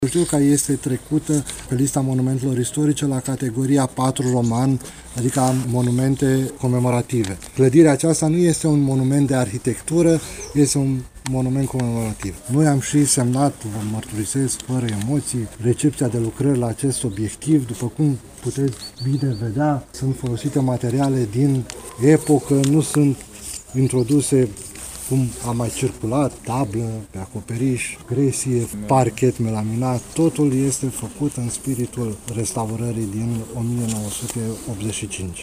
Știu este trecută pe lista monumentelor istorice la categoria 4 roman, adică monumente comemorative. Clădirea aceasta nu este un monument de arhitectură, este un monument comemorativ. Noi am și semnat, vă mărturisesc, fără emoții, recepția de lucrări la acest obiectiv. După cum puteți bine vedea, sunt folosite materiale din epocă, nu sunt introduse cum a mai circulat, tablă, pe acoperiș, gresie, parchet melaminat, totul este făcut în spiritul restaurării din 1985.